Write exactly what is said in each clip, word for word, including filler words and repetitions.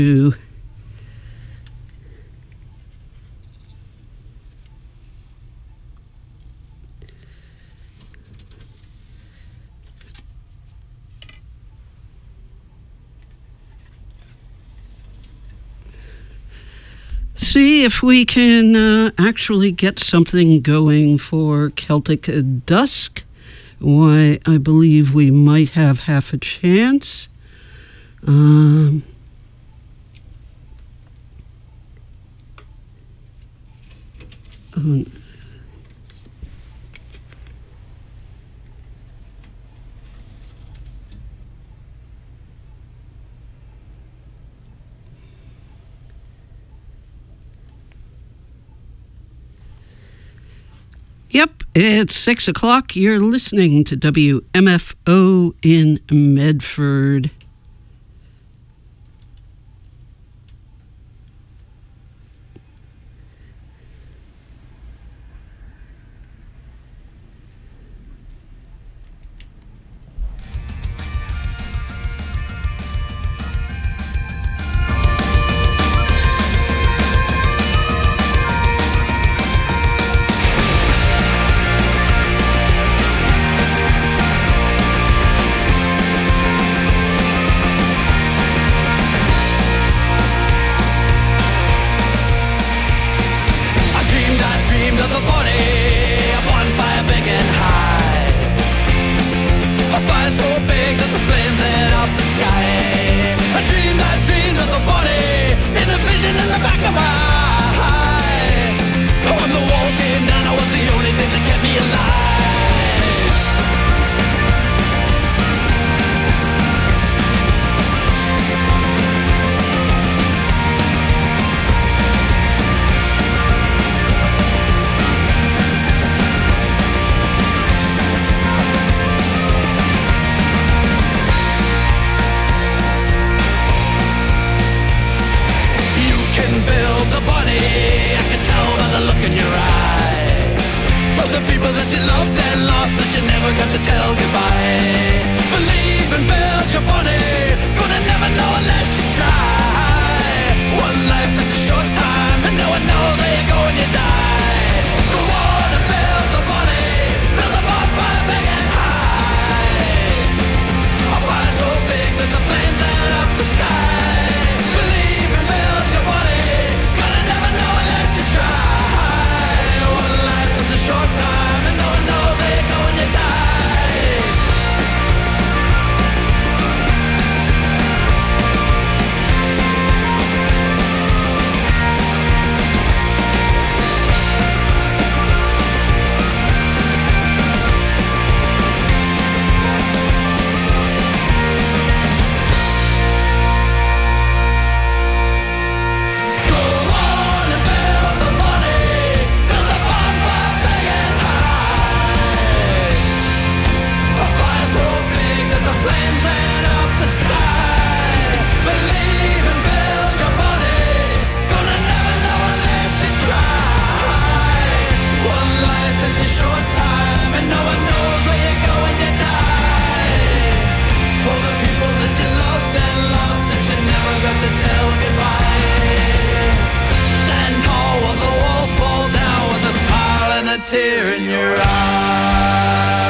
to see if we can uh, actually get something going for Celtic Dusk. Why, I believe we might have half a chance. Um, um, Yep, it's six o'clock. You're listening to W M F O in Medford. tear in your eye.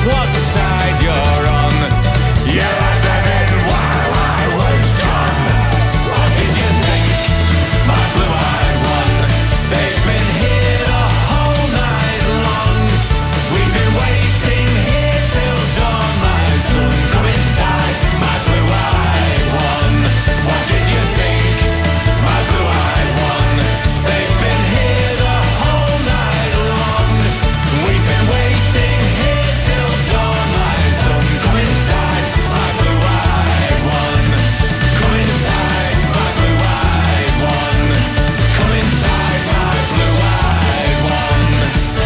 what side you're on. You had them in while I was gone. What did you think, my blue-eyed one? They've been here the whole night long. We've been waiting here till dawn, my son. Come inside, my blue-eyed one. What did you think, my blue-eyed one? They've been here the whole night long. We've been waiting here till dawn, my son. Come inside, my blue-eyed one. Come inside, my blue-eyed one. Come inside, my blue-eyed one.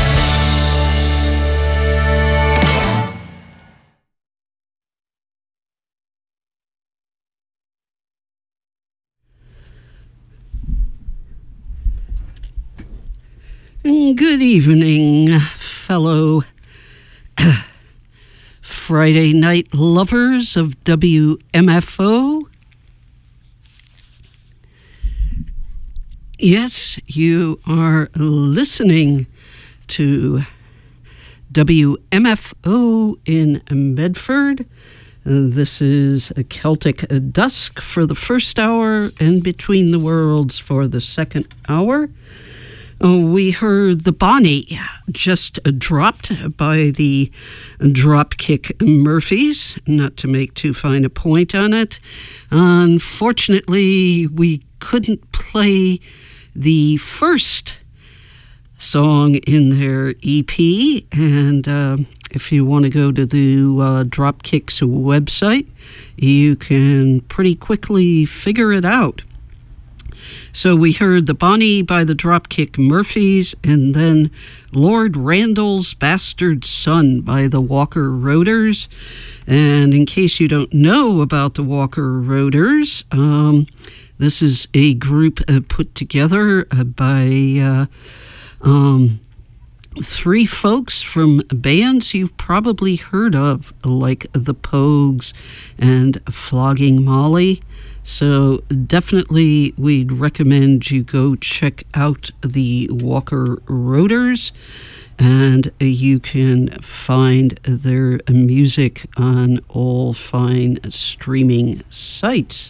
Good evening, fellow Friday night lovers of W M F O. Yes, you are listening to W M F O in Medford. Uh, This is a Celtic Dusk for the first hour and Between the Worlds for the second hour. Uh, we heard the Bonnie just uh, dropped by the Dropkick Murphys, not to make too fine a point on it. Unfortunately, we couldn't play the first song in their E P, and uh, if you want to go to the uh, Dropkick's website, you can pretty quickly figure it out. So we heard the Bonnie by the Dropkick Murphys, and then Lord Randall's Bastard Son by the Walker Roaders. And in case you don't know about the Walker Roaders, um, this is a group uh, put together uh, by uh, um, three folks from bands you've probably heard of, like The Pogues and Flogging Molly. So definitely we'd recommend you go check out the Walker Roaders, and you can find their music on all fine streaming sites.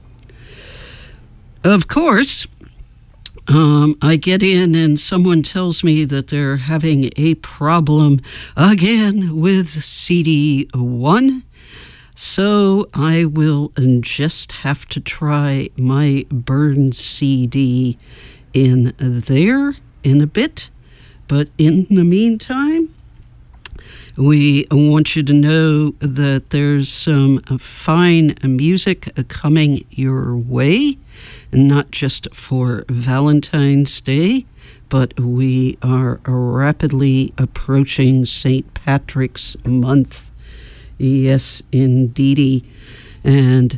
Of course, um, I get in and someone tells me that they're having a problem again with C D one. So I will just have to try my burned C D in there in a bit. But in the meantime, we want you to know that there's some fine music coming your way, not just for Valentine's Day, but we are rapidly approaching Saint Patrick's Month. Yes, indeedy. And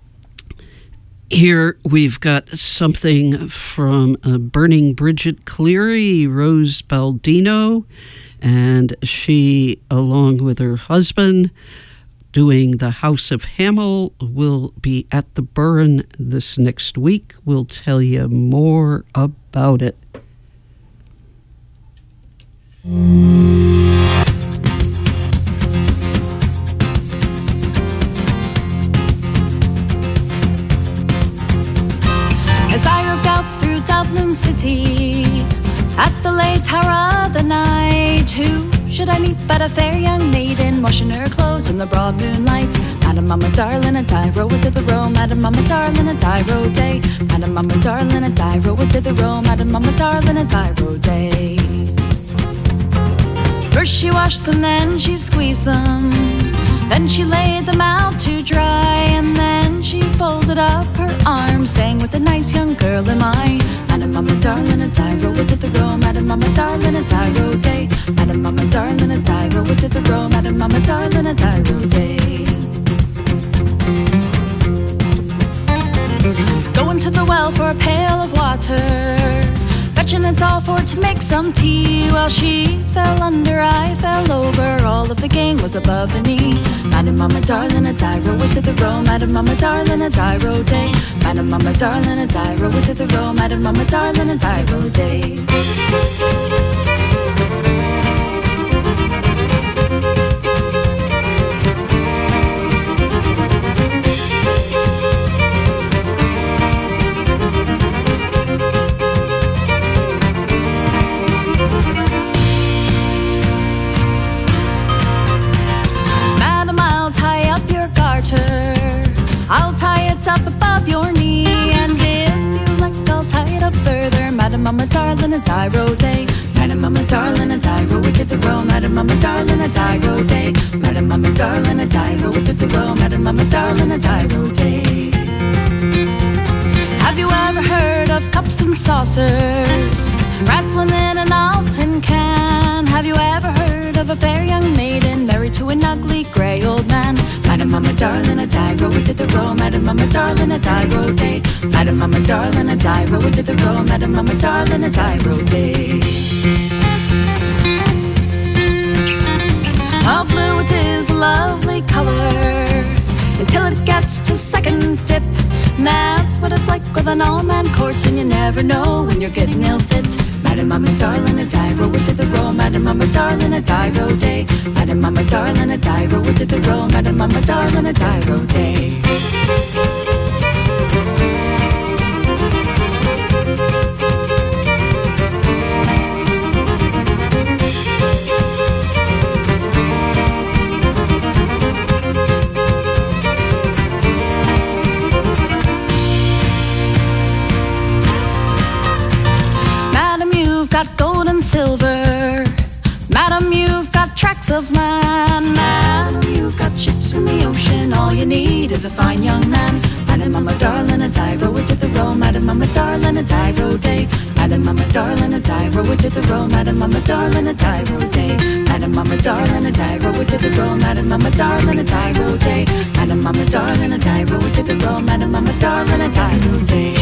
here we've got something from uh, Burning Bridget Cleary, Rose Baldino, and she, along with her husband, doing the House of Hamel, will be at the Burren this next week. We'll tell you more about it. As I rode out through Dublin City at the late hour of the night, who should I meet but a fair young maiden washing her clothes in the broad moonlight? Madam, Mama, darling, and I rode to the row. Madam, Mama, darling, and I rode day. Madam, Mama, darling, and I rode to the row. Madam, Mama, darling, and I rode day. First she washed them, then she squeezed them, then she laid them out to dry, and then she folded up her arms, saying, what a nice young girl am I. Madam, Mama, darling, and I rode to the row. Madam, Mama, darling, and I rode day. Madam, Mama, darling, and I rode to the row. Madam, Mama, darling, and I rode day. Going to the well for a pail of water, fetching it all for to make some tea. While she fell under, I fell over, all of the gang was above the knee. Madam, Mama, darling, and I rode to the row. Madam, Mama, darling, and I rode day. Madam, Mama, darling, and I rode to the row. Madam, Mama, darling, and I rode day. row, Madam Mama darling, a die row day. Madam Mama darling, a die row to the row, Madam Mama darling, a die row day. Have you ever heard of cups and saucers rattling in an old tin can? Have you ever heard of a fair young maiden married to an ugly grey old man? Madam Mama darling, a die row to the row, Madam Mama darling, a die row day. Madam Mama darling, a die row to the row, Madam Mama darling, a die row day. Oh, blue, it is a lovely color until it gets to second dip. And that's what it's like with an all-man court, and you never know when you're getting ill-fit. Madam Mama darling, a die row to the row, Madam Mama darling, a die row day. Madam Mama darling, a die row to the row, Madam Mama darling, a die row day. Got gold and silver, Madam, you've got tracts of land. Madam, you've got ships in the ocean, all you need is a fine young man. Madam Mama darling, a die row to the row, Madam Mama darling, a die row day. Madam Mama darling, a die row to the row, Madam Mama darling, a die row day. Madam Mama darling, a die row to the row, Madam Mama darling, a die row day. Madam Mama darling, a die row to the row, Madam Mama darling, a die row day.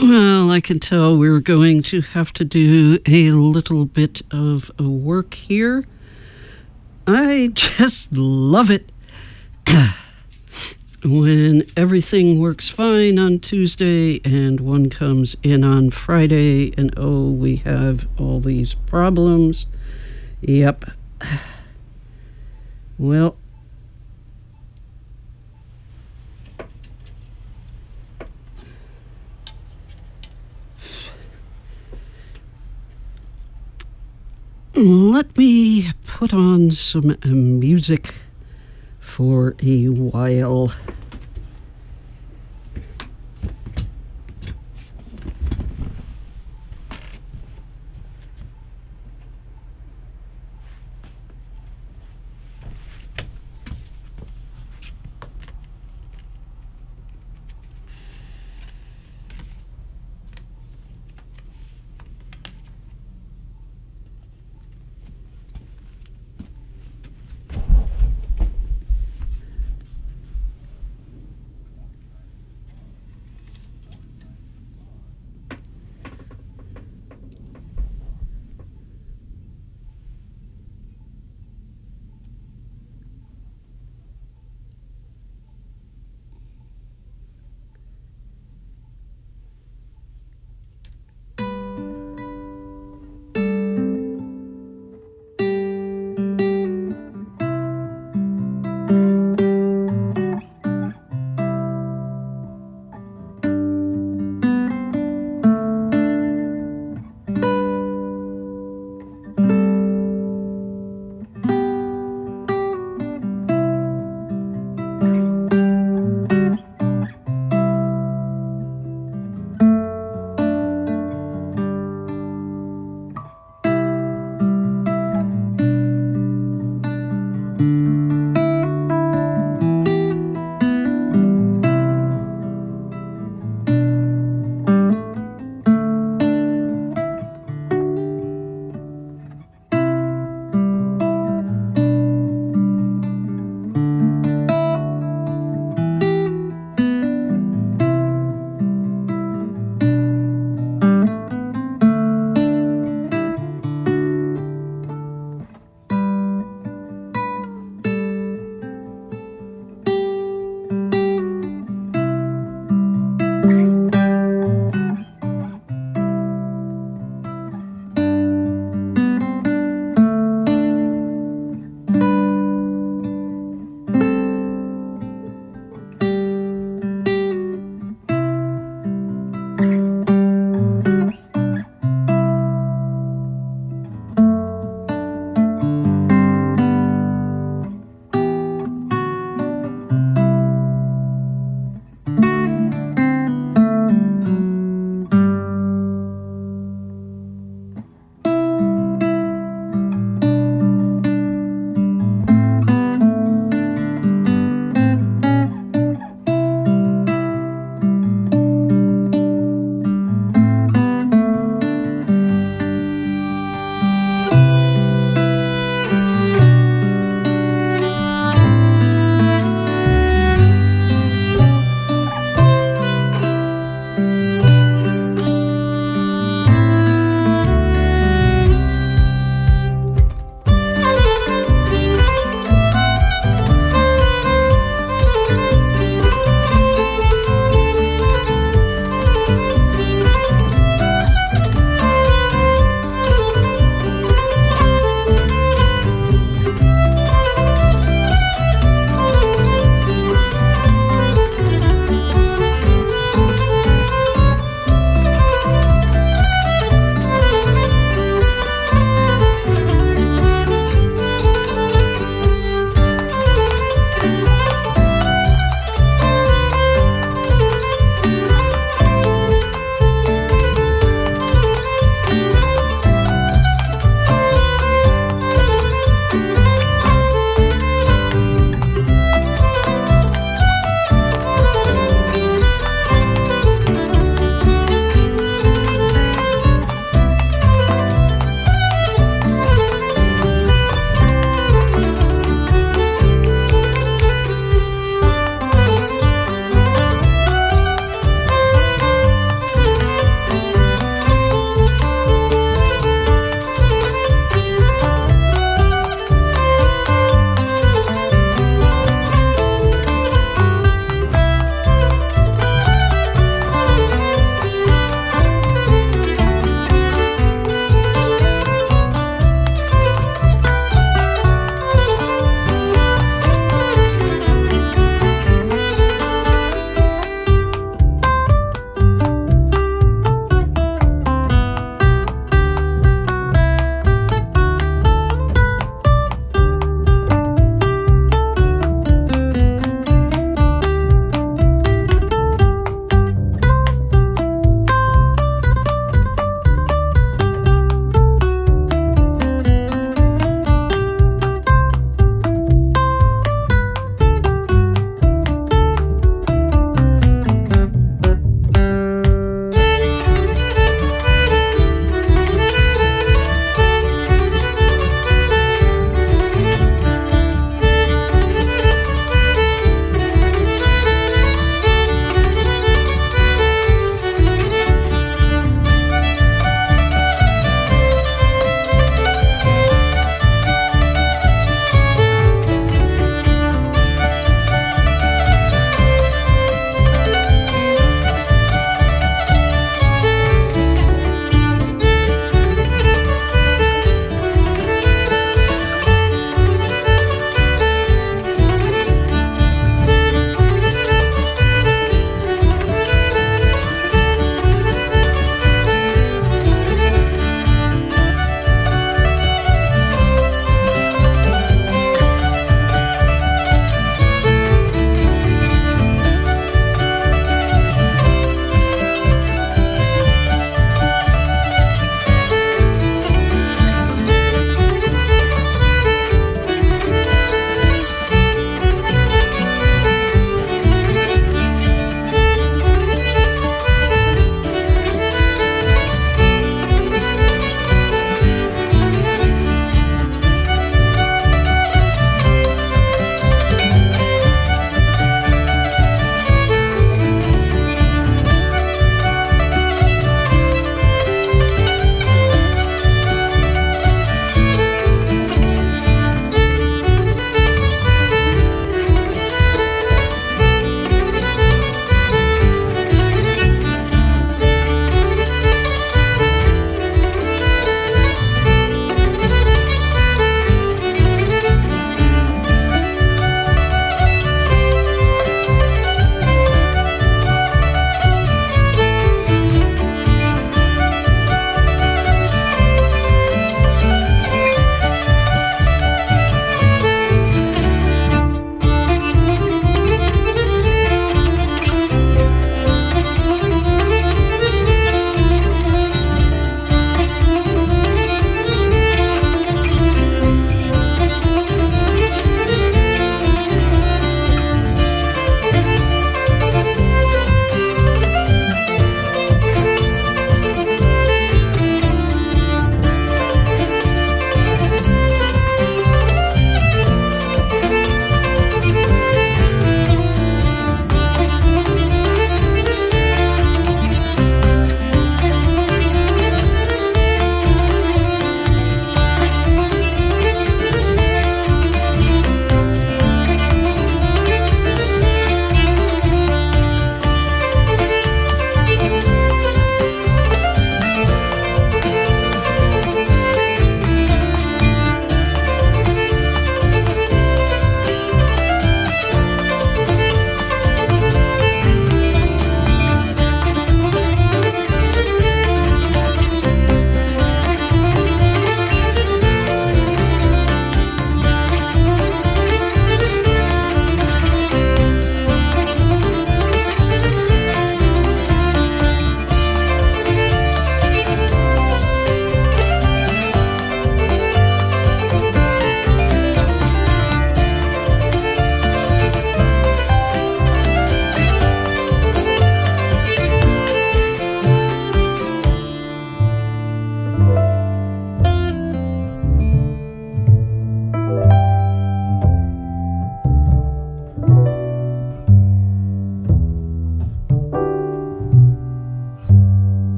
Well, I can tell we're going to have to do a little bit of a work here. I just love it when everything works fine on Tuesday and one comes in on Friday and oh, we have all these problems. Yep. Well, let me put on some uh, music for a while.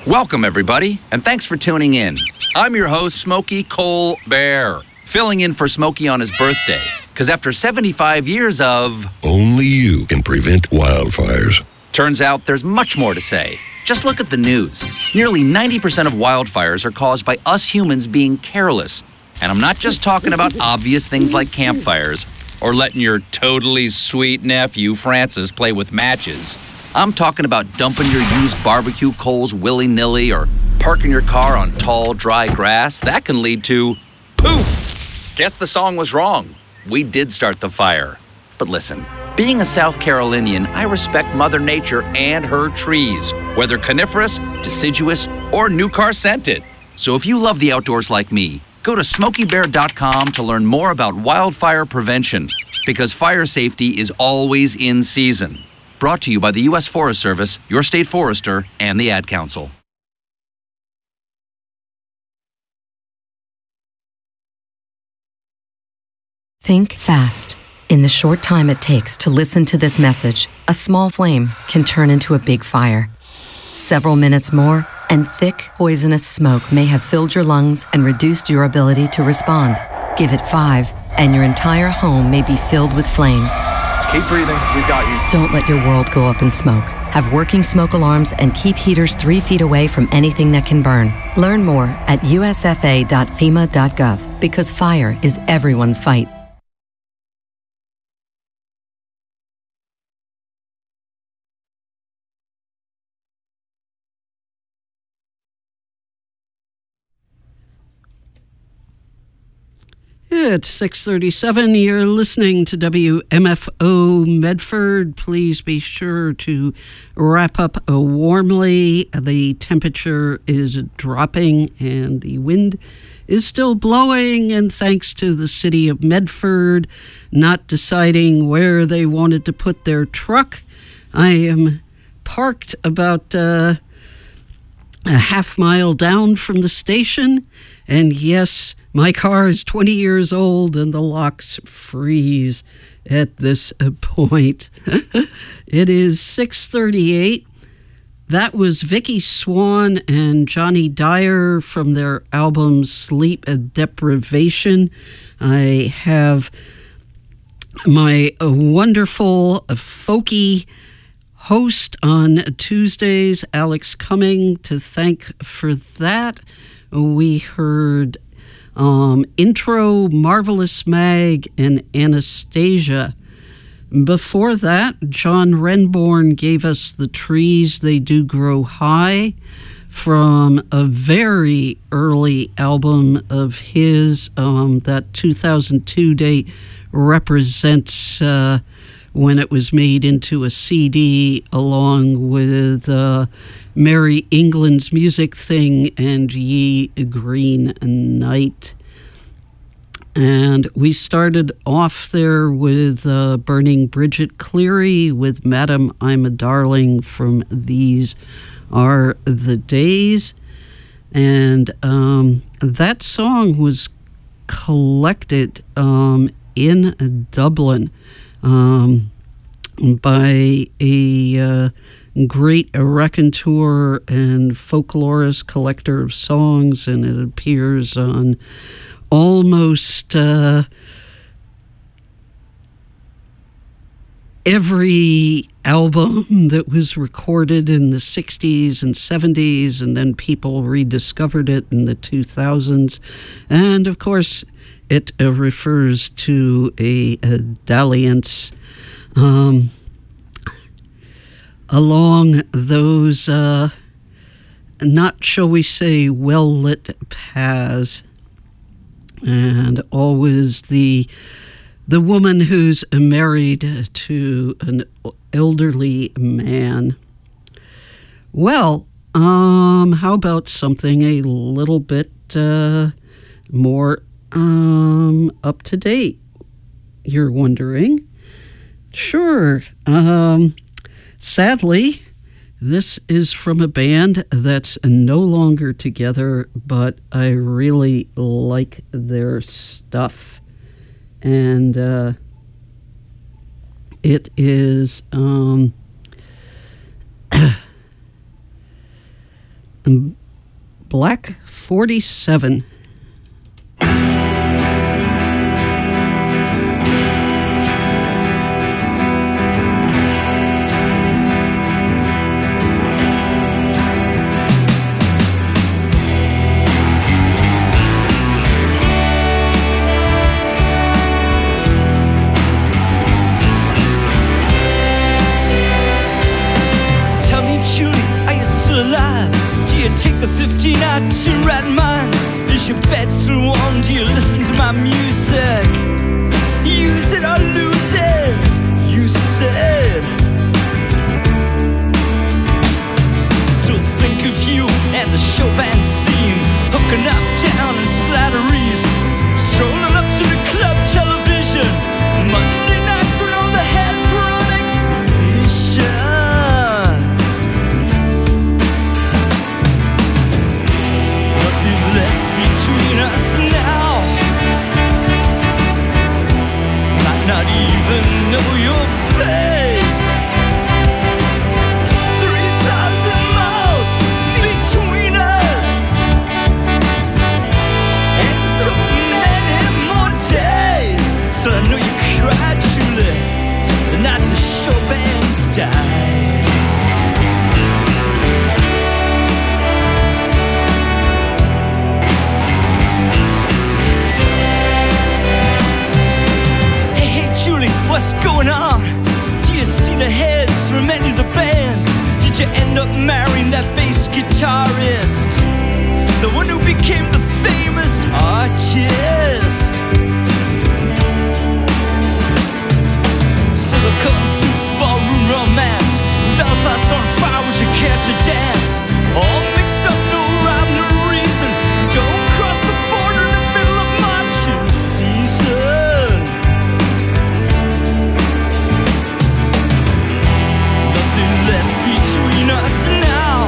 Welcome, everybody, and thanks for tuning in. I'm your host, Smokey Cole Bear, filling in for Smokey on his birthday. Because after seventy-five years of... Only you can prevent wildfires. Turns out there's much more to say. Just look at the news. Nearly ninety percent of wildfires are caused by us humans being careless. And I'm not just talking about obvious things like campfires or letting your totally sweet nephew, Francis, play with matches. I'm talking about dumping your used barbecue coals willy-nilly or parking your car on tall, dry grass. That can lead to poof! Guess the song was wrong. We did start the fire. But listen, being a South Carolinian, I respect Mother Nature and her trees, whether coniferous, deciduous, or new car scented. So if you love the outdoors like me, go to smokey bear dot com to learn more about wildfire prevention, because fire safety is always in season. Brought to you by the U S Forest Service, your state forester, and the Ad Council. Think fast. In the short time it takes to listen to this message, a small flame can turn into a big fire. Several minutes more, and thick, poisonous smoke may have filled your lungs and reduced your ability to respond. Give it five, and your entire home may be filled with flames. Keep breathing, we've got you. Don't let your world go up in smoke. Have working smoke alarms and keep heaters three feet away from anything that can burn. Learn more at U S F A dot FEMA dot gov, because fire is everyone's fight. It's six thirty-seven. You're listening to W M F O Medford. Please be sure to wrap up warmly. The temperature is dropping and the wind is still blowing. And thanks to the city of Medford not deciding where they wanted to put their truck, I am parked about uh, a half mile down from the station. And yes, my car is twenty years old and the locks freeze at this point. It is six thirty-eight. That was Vicky Swan and Johnny Dyer from their album Sleep Deprivation. I have my wonderful folky host on Tuesdays, Alex Cumming, to thank for that. We heard um, Intro, Marvelous Mag, and Anastasia. Before that, John Renbourn gave us The Trees They Do Grow High from a very early album of his. Um, that two thousand two date represents uh, when it was made into a C D along with uh, Mary England's Music Thing and Ye Green Night. And we started off there with uh, Burning Bridget Cleary with Madam I'm a Darling from These Are the Days. And um, that song was collected um, in Dublin um, by a uh, great raconteur and folklorist, collector of songs, and it appears on almost uh, every album that was recorded in the sixties and seventies, and then people rediscovered it in the two thousands. And of course, it uh, refers to a, a dalliance um, along those, uh, not, shall we say, well-lit paths. And always the the woman who's married to an elderly man. Well, um, how about something a little bit uh, more um, up to date? You're wondering? Sure. Um, sadly, this is from a band that's no longer together, but I really like their stuff. And uh, it is um, Black forty-seven. Take the fifteen out to right mind. Is your bed still warm? Do you listen to my music? Use it or lose it, you said. Still think of you and the show band scene, hooking up down in Slattery's, strolling up to the club television Monday nights when all the heads were on exhibition. Left between us now, might not even know your face. Three thousand miles between us, and so many more days. Still I know you cried, Julie, the night the show bands died. Julie, what's going on? Do you see the heads from any of the bands? Did you end up marrying that bass guitarist, the one who became the famous artist? Silicone suits, ballroom romance, Belfast on fire, would you care to dance? All mixed up, no rhyme, no reason. Don't cross the border in the middle of marching season. Left between us now,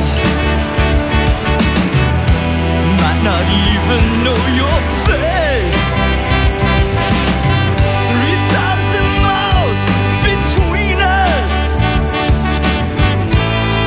might not even know your face. Three thousand miles between us,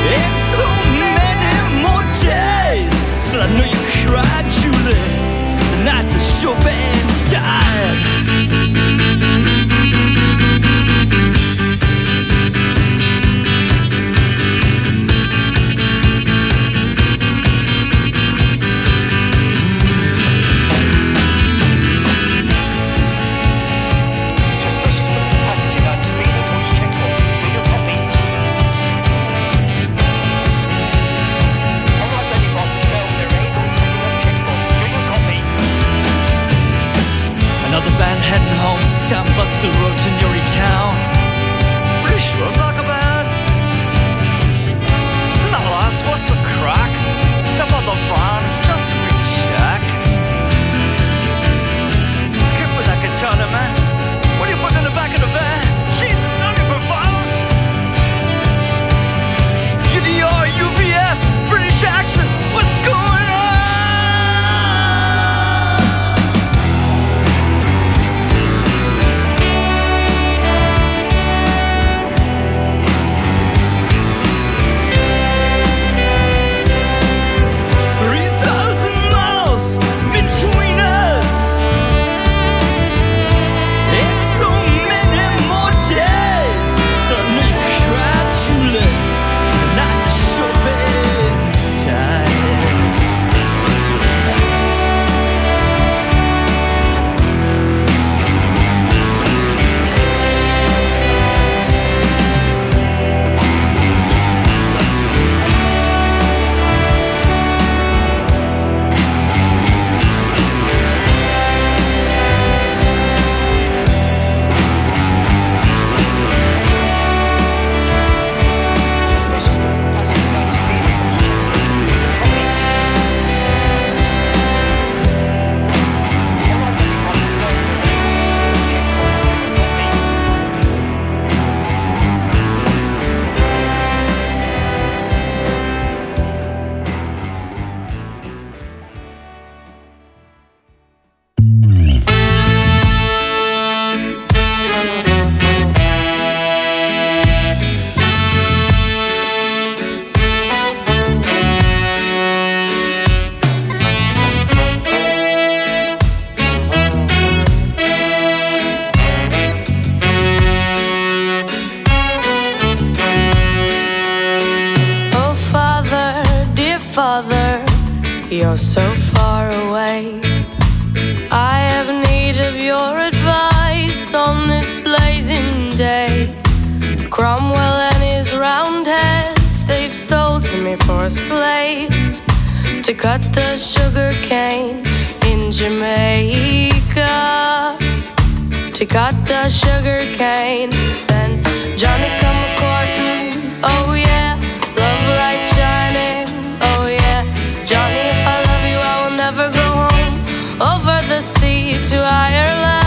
you're so far away. I have need of your advice on this blazing day. Cromwell and his roundheads, they've sold me for a slave to cut the sugar cane in Jamaica. To cut the sugar cane, then Johnny come a-courtin', oh yeah, love light shining, oh yeah. Johnny, if I love you, I will never go home, over the sea to Ireland.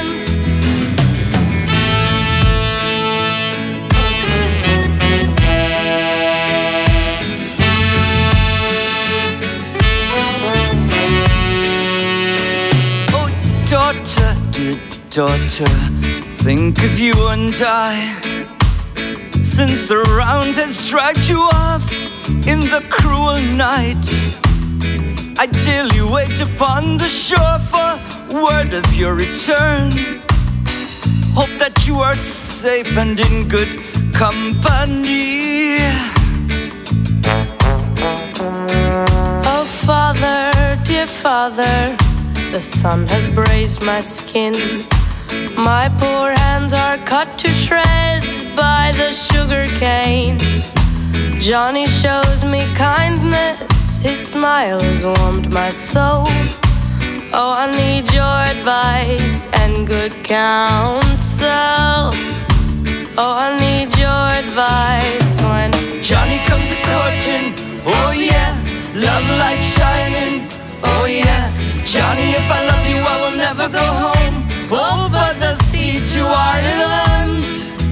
Oh, daughter, dear daughter, think of you and I, since the round has dragged you off in the cruel night. I daily wait upon the shore for word of your return. Hope that you are safe and in good company. Oh father, dear father, the sun has brazed my skin. My poor hands are cut to shreds by the sugar cane. Johnny shows me kindness, his smile has warmed my soul. Oh, I need your advice and good counsel. Oh, I need your advice when Johnny comes a-courtin', oh yeah, love light shining, oh yeah. Johnny, if I love you, I will never go home, over the sea to Ireland.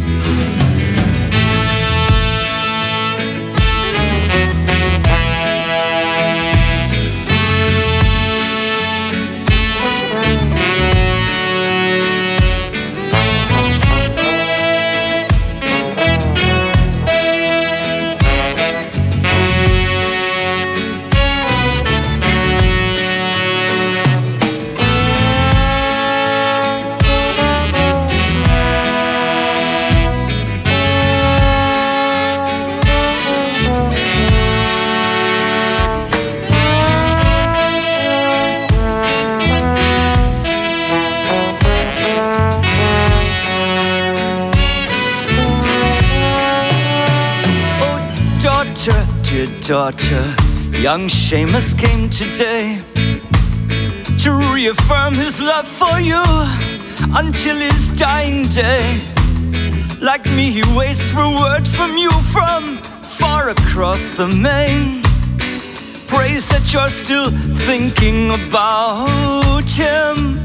Dear daughter, young Seamus came today to reaffirm his love for you until his dying day. Like me, he waits for word from you from far across the main. Prays that you're still thinking about him.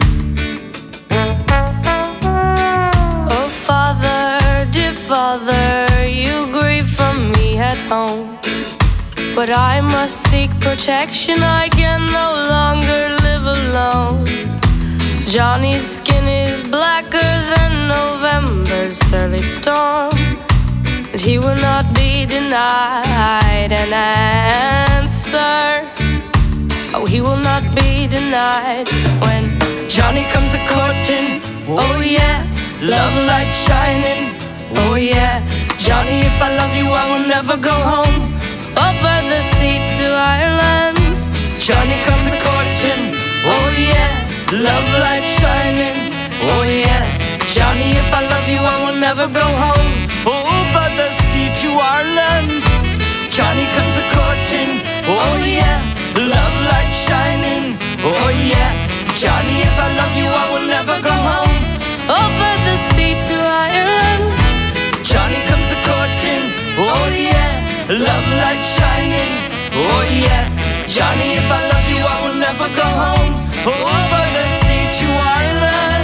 oh father, dear father, you grieve for me at home, but I must seek protection, I can no longer live alone. Johnny's skin is blacker than November's early storm, and he will not be denied an answer. Oh, he will not be denied when Johnny comes a-courtin', oh yeah, love light shining, oh yeah. Johnny, if I love you, I will never go home, over the sea to Ireland. Johnny comes a-courtin', oh yeah, love light shining, oh yeah. Johnny, if I love you, I will never go home, over the sea to Ireland. Johnny comes a-courtin', oh yeah, love light shining, oh yeah. Johnny, if I love you, I will never go home, over the sea to Ireland. Johnny comes a-courtin', oh yeah, love light shining, oh yeah. Johnny, if I love you, I will never go home, over the sea to Ireland.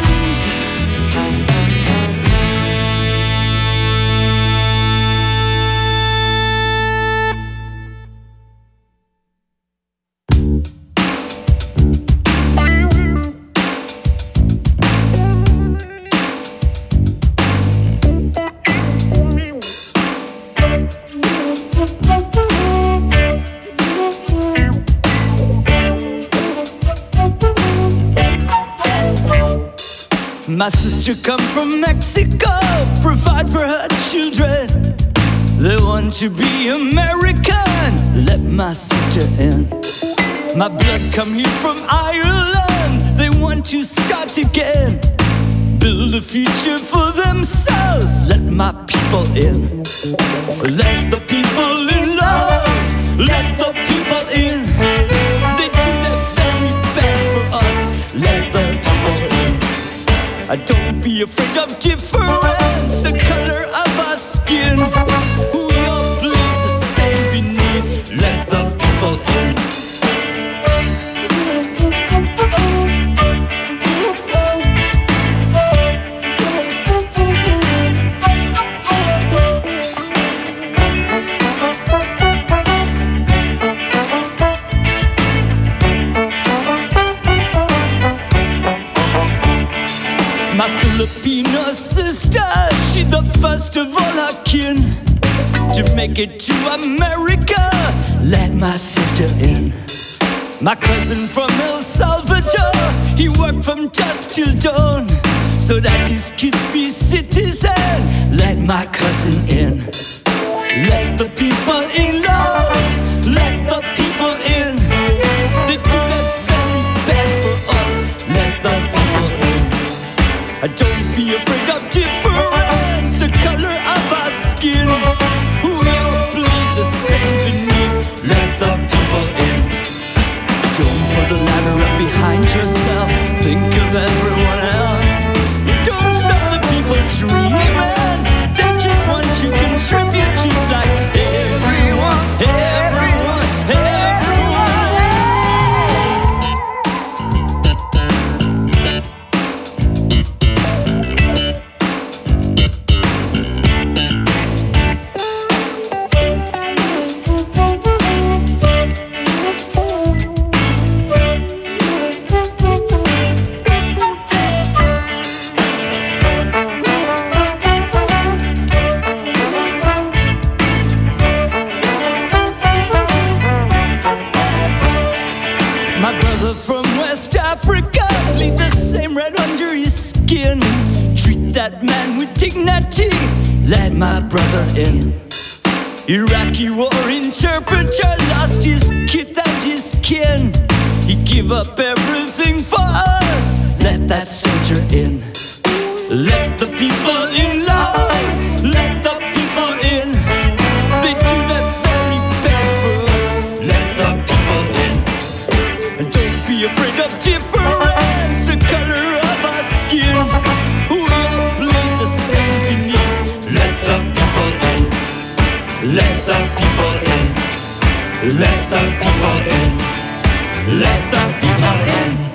My sister come from Mexico, provide for her children. They want to be American, let my sister in. My blood come here from Ireland. They want to start again, build a future for themselves. Let my people in. Let the people in, love. Let the people in. They do their very best for us. Let the people in. Uh, Don't be afraid of difference, the color of our skin. We all bleed the same beneath. Let the people in. My Filipino sister, she's the first of all our kin to make it to America. Let my sister in. My cousin from El Salvador, he worked from dusk till dawn so that his kids be citizen. Let my cousin in. Let the people in, love. Let the people in. They do their very best for us. Let the people in. Don't be afraid of difference, the color of our skin. We all bleed the same beneath. Let the people in. Don't put a ladder up behind yourself. Think of everyone else. Don't stop the people dreaming. They just want to contribute, just like everyone, everyone, everyone else. My brother from West Africa, bleed the same red under his skin. Treat that man with dignity. Let my brother in. Iraqi war interpreter lost his kid and his kin. He give up everything for us. Let that soldier in. Let the people in, love. Let the people in. They do their very best for us. Let the people in. Don't be afraid of difference, the color of our skin. We all bleed the same beneath. Let the people in. Let the people in. Let the people in. Let the people in.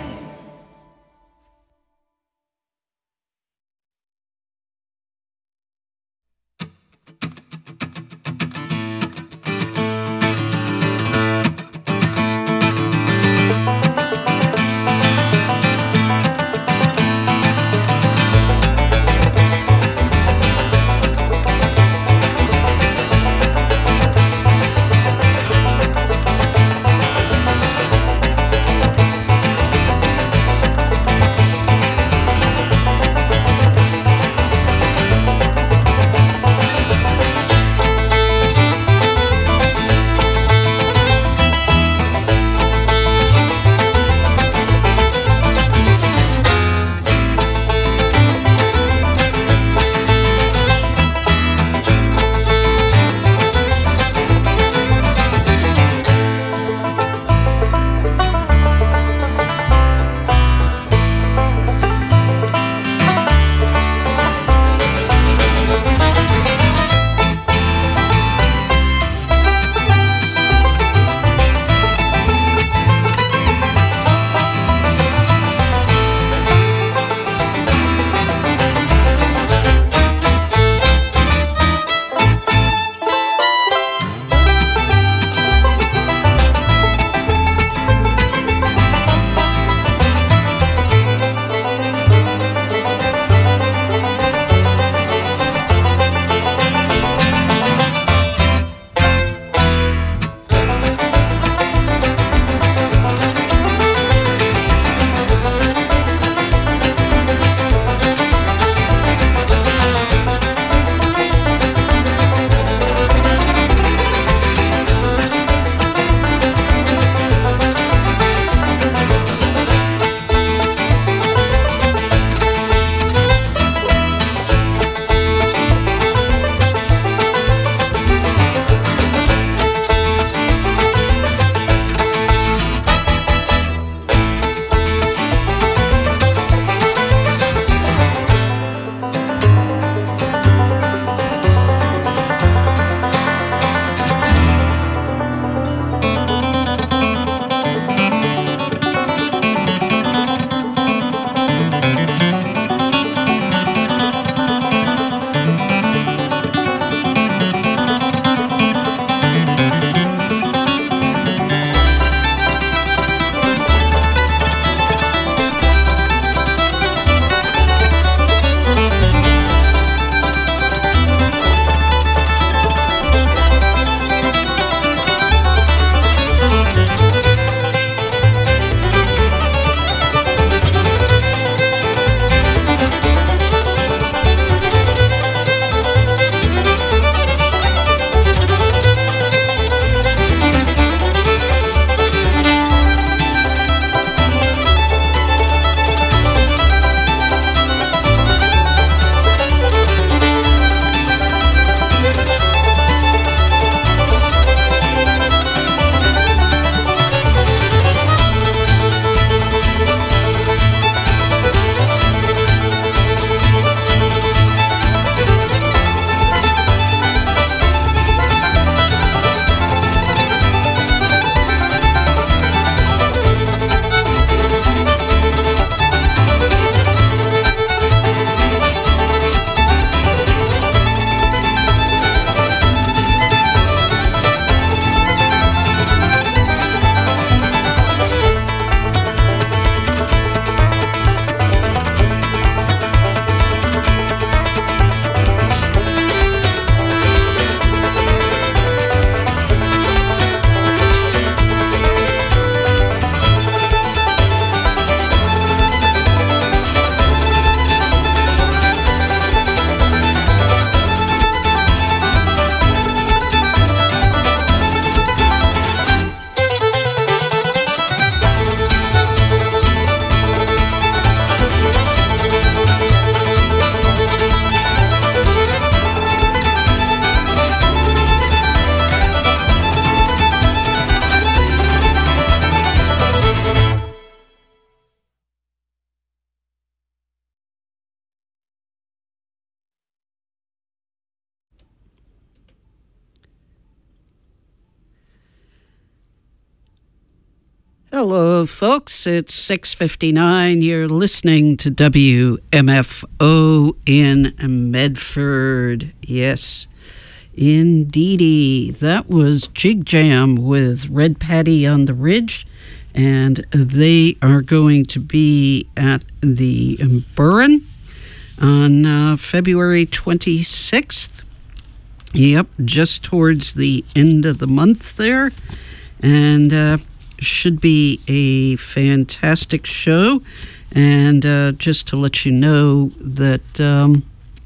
Hello, folks. It's six fifty-nine. You're listening to W M F O in Medford. Yes, indeedy. That was Jig Jam with Red Patty on the Ridge, and they are going to be at the Burren on uh, February twenty-sixth. Yep, just towards the end of the month there. And uh, should be a fantastic show. And uh, just to let you know that um,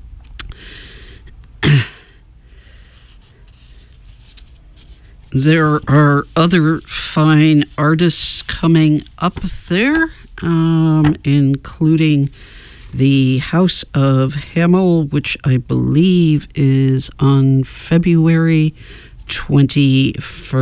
there are other fine artists coming up there, um, including the House of Hamel, which I believe is on February twenty-first.